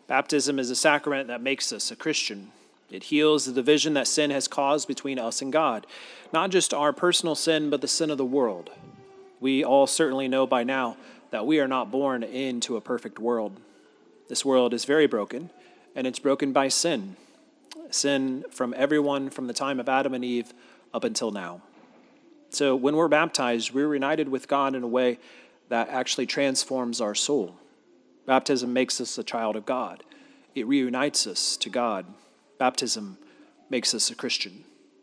Baptism is a sacrament that makes us a Christian. It heals the division that sin has caused between us and God, not just our personal sin, but the sin of the world. We all certainly know by now that we are not born into a perfect world. This world is very broken, and it's broken by sin. Sin from everyone from the time of Adam and Eve up until now. So when we're baptized, we're united with God in a way that actually transforms our soul. Baptism makes us a child of God. It reunites us to God. Baptism makes us a Christian.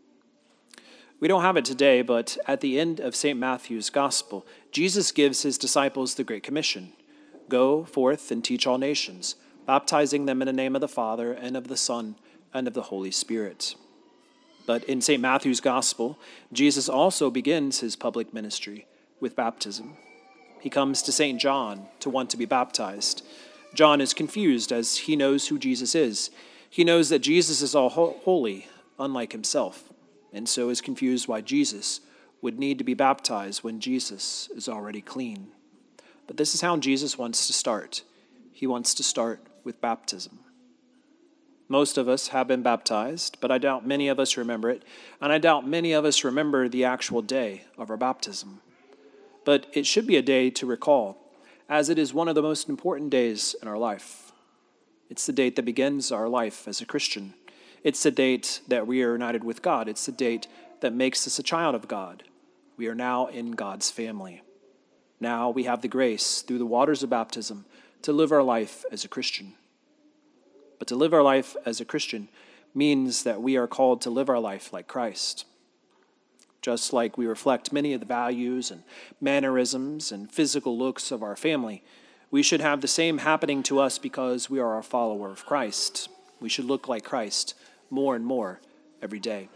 We don't have it today, but at the end of St. Matthew's Gospel, Jesus gives his disciples the Great Commission. Go forth and teach all nations, baptizing them in the name of the Father and of the Son and of the Holy Spirit. But in St. Matthew's Gospel, Jesus also begins his public ministry with baptism. He comes to St. John to want to be baptized. John is confused as he knows who Jesus is. He knows that Jesus is all holy, unlike himself, and so is confused why Jesus would need to be baptized when Jesus is already clean. But this is how Jesus wants to start. He wants to start with baptism. Most of us have been baptized, but I doubt many of us remember it, and I doubt many of us remember the actual day of our baptism. But it should be a day to recall, as it is one of the most important days in our life. It's the date that begins our life as a Christian. It's the date that we are united with God. It's the date that makes us a child of God. We are now in God's family. Now we have the grace, through the waters of baptism, to live our life as a Christian. But to live our life as a Christian means that we are called to live our life like Christ. Just like we reflect many of the values and mannerisms and physical looks of our family, we should have the same happening to us because we are a follower of Christ. We should look like Christ more and more every day.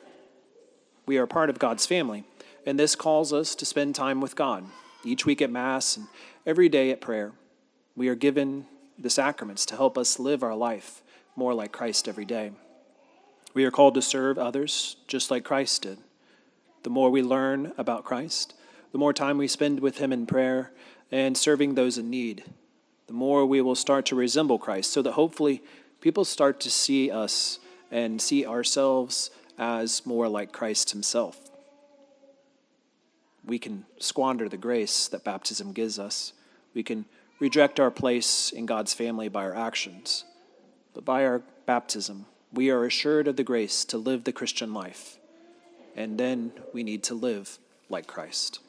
We are part of God's family, and this calls us to spend time with God, each week at Mass and every day at prayer. We are given the sacraments to help us live our life more like Christ every day. We are called to serve others just like Christ did. The more we learn about Christ, the more time we spend with him in prayer and serving those in need, the more we will start to resemble Christ, so that hopefully people start to see us and see ourselves as more like Christ himself. We can squander the grace that baptism gives us. We can reject our place in God's family by our actions. But by our baptism, we are assured of the grace to live the Christian life. And then we need to live like Christ.